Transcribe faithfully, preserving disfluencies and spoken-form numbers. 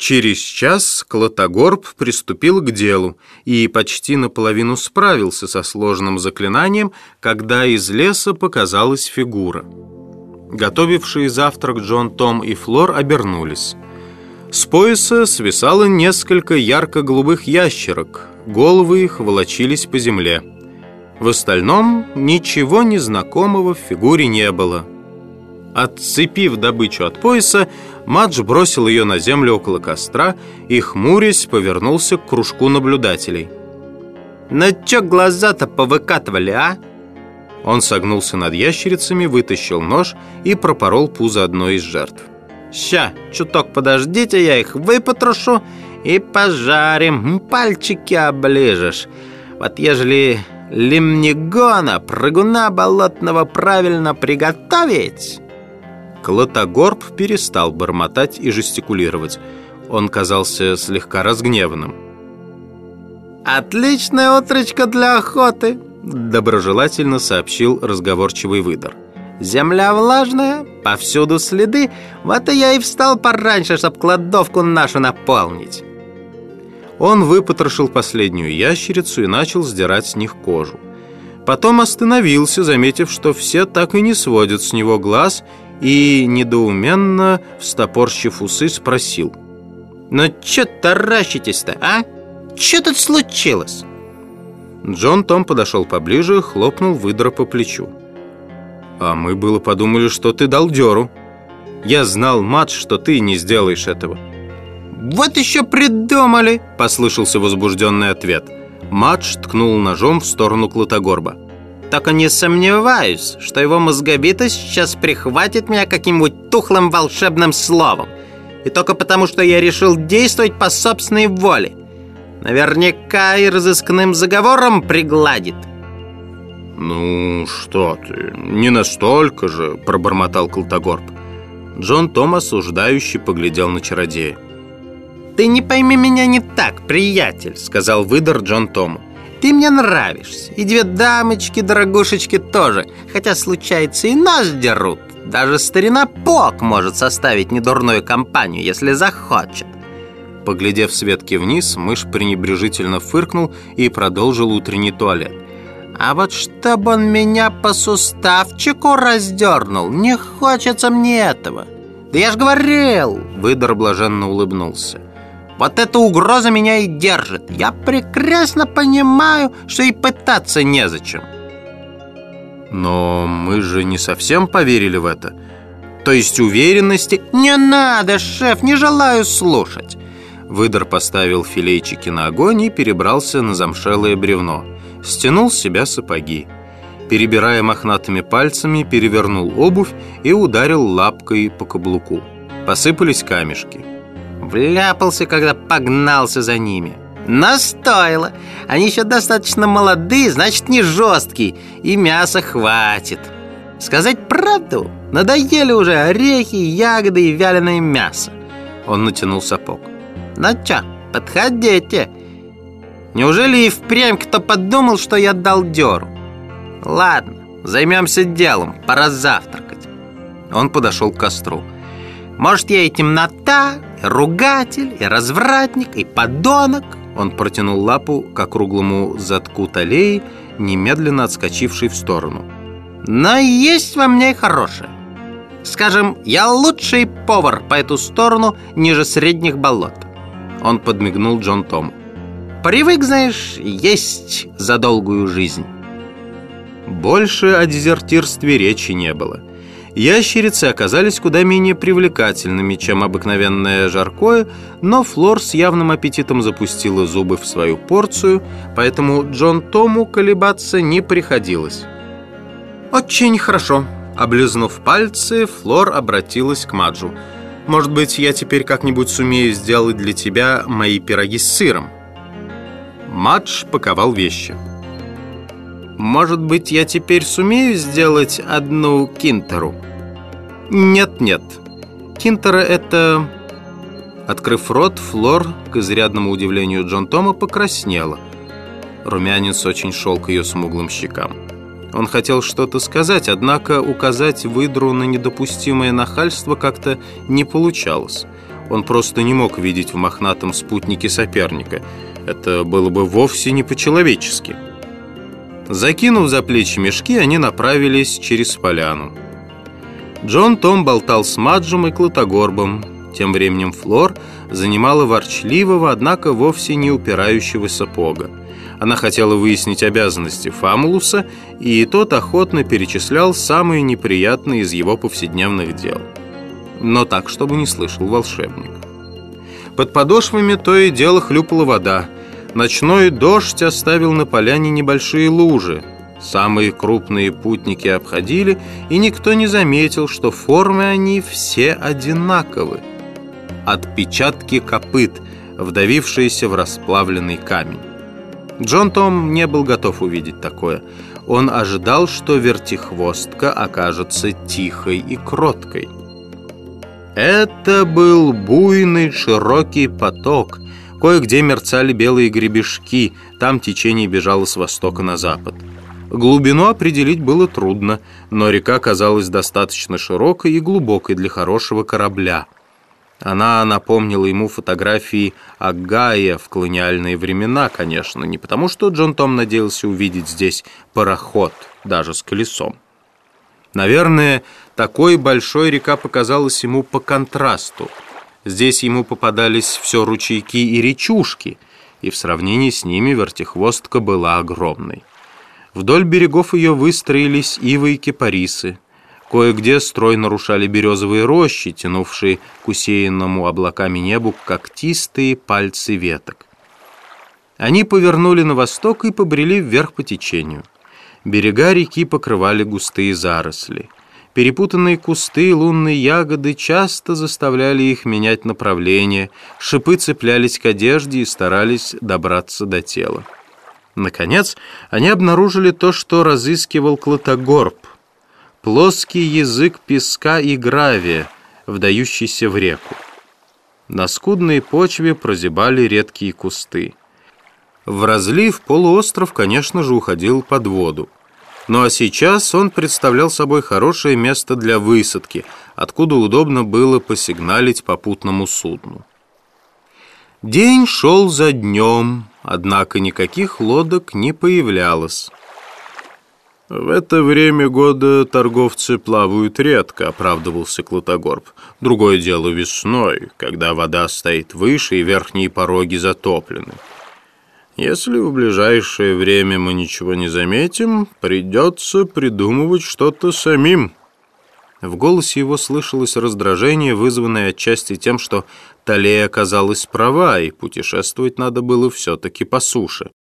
Через час Клотогорб приступил к делу и почти наполовину справился со сложным заклинанием, когда из леса показалась фигура. Готовившие завтрак Джон Том и Флор обернулись. С пояса свисало несколько ярко-голубых ящерок, головы их волочились по земле. В остальном ничего незнакомого в фигуре не было. Отцепив добычу от пояса, Мадж бросил ее на землю около костра и, хмурясь, повернулся к кружку наблюдателей. «Ну чё глаза-то повыкатывали, а?» Он согнулся над ящерицами, вытащил нож и пропорол пузо одной из жертв. «Ща, чуток подождите, я их выпотрошу и пожарим, пальчики оближешь. Вот ежели лимнегона, прыгуна болотного, правильно приготовить...» Клотогорб перестал бормотать и жестикулировать. Он казался слегка разгневанным. «Отличная утречка для охоты», — доброжелательно сообщил разговорчивый выдр. «Земля влажная, повсюду следы, вот и я и встал пораньше, чтоб кладовку нашу наполнить». Он выпотрошил последнюю ящерицу и начал сдирать с них кожу. Потом остановился, заметив, что все так и не сводят с него глаз, и, недоуменно встопорщив усы, спросил: «Ну чё таращитесь-то, а? Чё тут случилось?» Джон Том подошел поближе, хлопнул выдра по плечу. «А мы было подумали, что ты дал дёру. Я знал, Мадж, что ты не сделаешь этого». «Вот еще придумали!» — послышался возбужденный ответ. Мадж ткнул ножом в сторону Клотогорба. «Только не сомневаюсь, что его мозгобитость сейчас прихватит меня каким-нибудь тухлым волшебным словом. И только потому, что я решил действовать по собственной воле. Наверняка и разыскным заговором пригладит». «Ну, что ты, не настолько же», — пробормотал Клотогорб. Джон Том осуждающе поглядел на чародея. «Ты не пойми меня не так, приятель», — сказал выдр Джон Тому. «Ты мне нравишься, и две дамочки-дорогушечки тоже, хотя, случается, и нос дерут. Даже старина Пок может составить недурную компанию, если захочет». Поглядев с ветки вниз, мышь пренебрежительно фыркнул и продолжил утренний туалет. «А вот чтобы он меня по суставчику раздернул, не хочется мне этого. Да я ж говорил!» Выдр блаженно улыбнулся. «Вот эта угроза меня и держит. Я прекрасно понимаю, что и пытаться незачем». «Но мы же не совсем поверили в это. То есть уверенности...» «Не надо, шеф, не желаю слушать». Выдр поставил филейчики на огонь и перебрался на замшелое бревно. Стянул с себя сапоги. Перебирая мохнатыми пальцами, перевернул обувь и ударил лапкой по каблуку. Посыпались камешки. Вляпался, когда погнался за ними. Но стоило. Они еще достаточно молодые, значит, не жесткие, и мяса хватит. Сказать правду, надоели уже орехи, ягоды и вяленое мясо. Он натянул сапог. «Ну чё, подходите. Неужели и впрямь кто подумал, что я дал дёру? Ладно, займемся делом, пора завтракать». Он подошел к костру. «Может, я и темнота, и ругатель, и развратник, и подонок?» Он протянул лапу к округлому задку талии, немедленно отскочившей в сторону. «Но есть во мне и хорошее. Скажем, я лучший повар по эту сторону ниже средних болот». Он подмигнул Джон Тому. «Привык, знаешь, есть за долгую жизнь». Больше о дезертирстве речи не было. Ящерицы оказались куда менее привлекательными, чем обыкновенное жаркое, но Флор с явным аппетитом запустила зубы в свою порцию, поэтому Джон Тому колебаться не приходилось. «Очень хорошо». Облизнув пальцы, Флор обратилась к Маджу. «Может быть, я теперь как-нибудь сумею сделать для тебя мои пироги с сыром?» Мадж паковал вещи. «Может быть, я теперь сумею сделать одну кинтеру?» «Нет-нет. Кинтера — это...» Открыв рот, Флор, к изрядному удивлению Джон Тома, покраснела. Румянец очень шел к ее смуглым щекам. Он хотел что-то сказать, однако указать выдру на недопустимое нахальство как-то не получалось. Он просто не мог видеть в мохнатом спутнике соперника. Это было бы вовсе не по-человечески. Закинув за плечи мешки, они направились через поляну. Джон Том болтал с Маджем и Клотогорбом. Тем временем Флор занимала ворчливого, однако вовсе не упирающегося Пога. Она хотела выяснить обязанности Фамулуса, и тот охотно перечислял самые неприятные из его повседневных дел. Но так, чтобы не слышал волшебник. Под подошвами то и дело хлюпала вода. Ночной дождь оставил на поляне небольшие лужи. Самые крупные путники обходили, и никто не заметил, что формы они все одинаковы. Отпечатки копыт, вдавившиеся в расплавленный камень. Джон Том не был готов увидеть такое. Он ожидал, что вертихвостка окажется тихой и кроткой. Это был буйный широкий поток. Кое-где мерцали белые гребешки. Там течение бежало с востока на запад. Глубину определить было трудно, но река казалась достаточно широкой и глубокой для хорошего корабля. Она напомнила ему фотографии Агая в колониальные времена, конечно, не потому, что Джон Том надеялся увидеть здесь пароход, даже с колесом. Наверное, такой большой река показалась ему по контрасту. Здесь ему попадались все ручейки и речушки, и в сравнении с ними вертихвостка была огромной. Вдоль берегов ее выстроились ивы и кипарисы. Кое-где строй нарушали березовые рощи, тянувшие к усеянному облаками небу когтистые пальцы веток. Они повернули на восток и побрели вверх по течению. Берега реки покрывали густые заросли. Перепутанные кусты и лунные ягоды часто заставляли их менять направление, шипы цеплялись к одежде и старались добраться до тела. Наконец, они обнаружили то, что разыскивал Клотогорб. Плоский язык песка и гравия, вдающийся в реку. На скудной почве прозябали редкие кусты. В разлив полуостров, конечно же, уходил под воду. Ну а сейчас он представлял собой хорошее место для высадки, откуда удобно было посигналить попутному судну. День шел за днем, однако никаких лодок не появлялось. «В это время года торговцы плавают редко», — оправдывался Клотогорб. «Другое дело весной, когда вода стоит выше и верхние пороги затоплены. Если в ближайшее время мы ничего не заметим, придется придумывать что-то самим». В голосе его слышалось раздражение, вызванное отчасти тем, что Талия оказалась права, и путешествовать надо было все-таки по суше.